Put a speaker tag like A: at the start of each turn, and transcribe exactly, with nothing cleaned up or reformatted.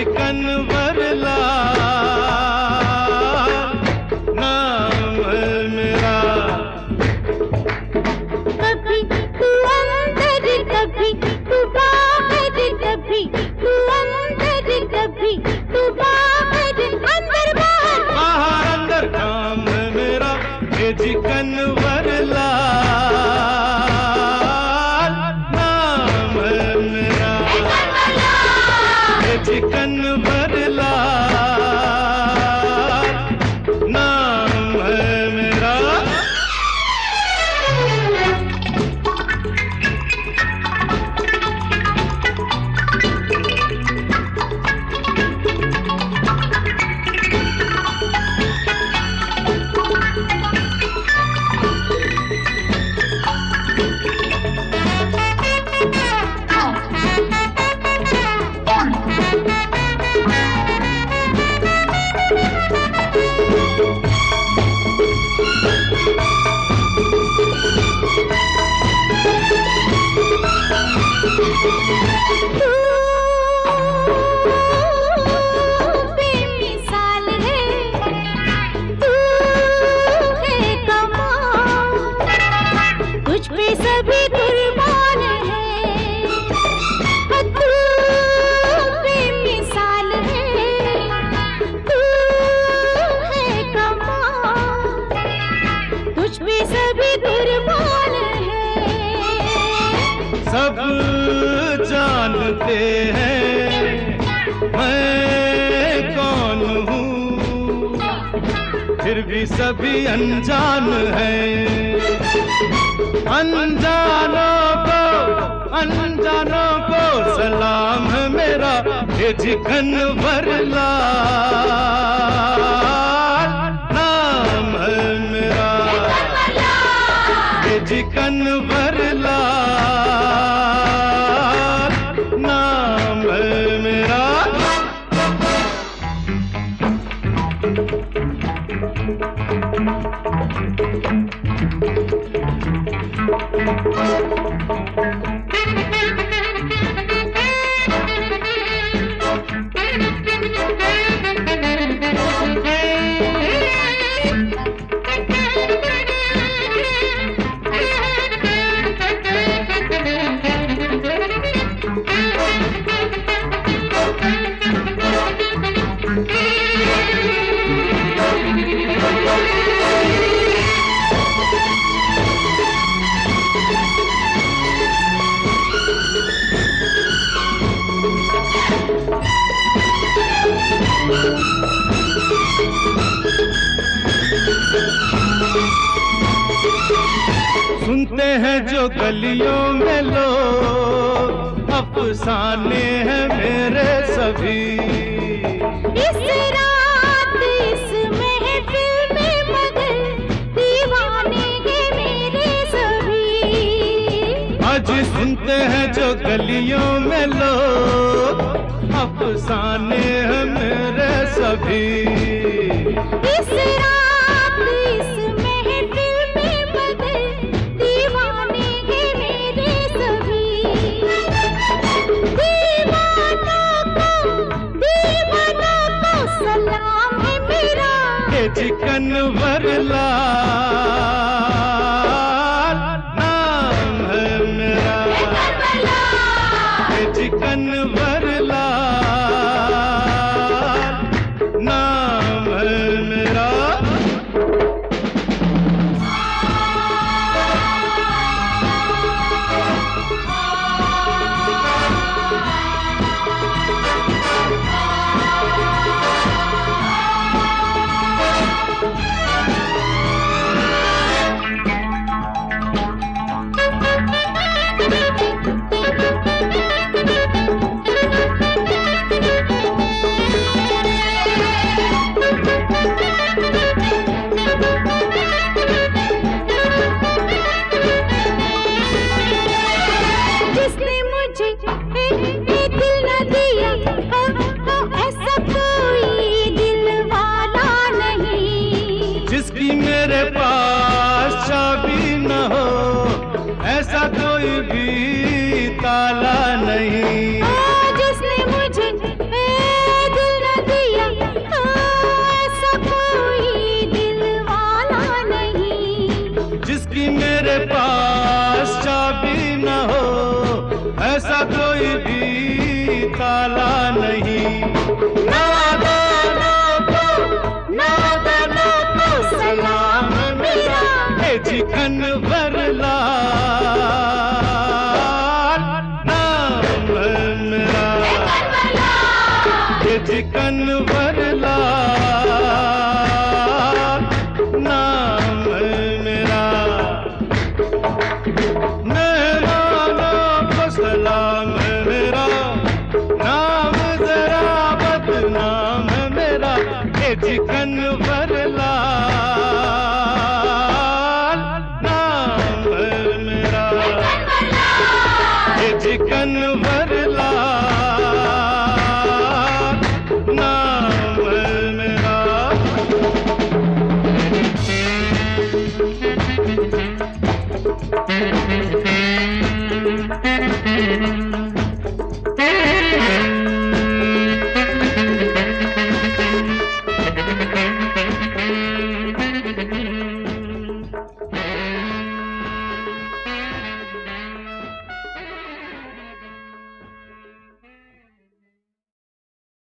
A: Chicken वरला नाम है मेरा।
B: कभी तू अंदर कभी तू बाहर, कभी तू अंदर कभी तू बाहर, अंदर बाहर
A: बाहर अंदर काम है मेरा ये चिकन वरला नाम है मेरा। ये चिकन वरला नाम है मेरा।
B: बेमिसाल है तू है कमाल, तुझ पे सभी कुर्बान है। तू बेमिसाल है तू है कमाल, तुझ पे सभी कुर्बान है।
A: सब जानते हैं मैं कौन हूँ, फिर भी सभी अनजान हैं। अनजानों को अनजानों को सलाम है मेरा ये चिकन वरला नाम है मेरा। ये चिकन वरला नाम है मेरा। सुनते हैं जो गलियों में लोग अफसाने हैं मेरे सभी।
B: इस रात इस महफिल में मगर दीवाने हैं मेरे सभी।
A: आज सुनते हैं जो गलियों में लोग अफसाने हैं मेरे सभी।
B: इस रात इस महफिल में मगर दीवाने हैं मेरे सभी। दीवानों को दीवानों को सलाम है मेरा
A: ये चिकन वरला नाम है मेरा। ये चिकन वरला नाम है मेरा।
B: ताला नहीं। जिसने मुझे
A: कोई भी ताला नहीं। नादानों को नादानों को सलाम मेरा, हे जी कन्वर लाल नाम है मेरा, हे जी कन्वर लाल।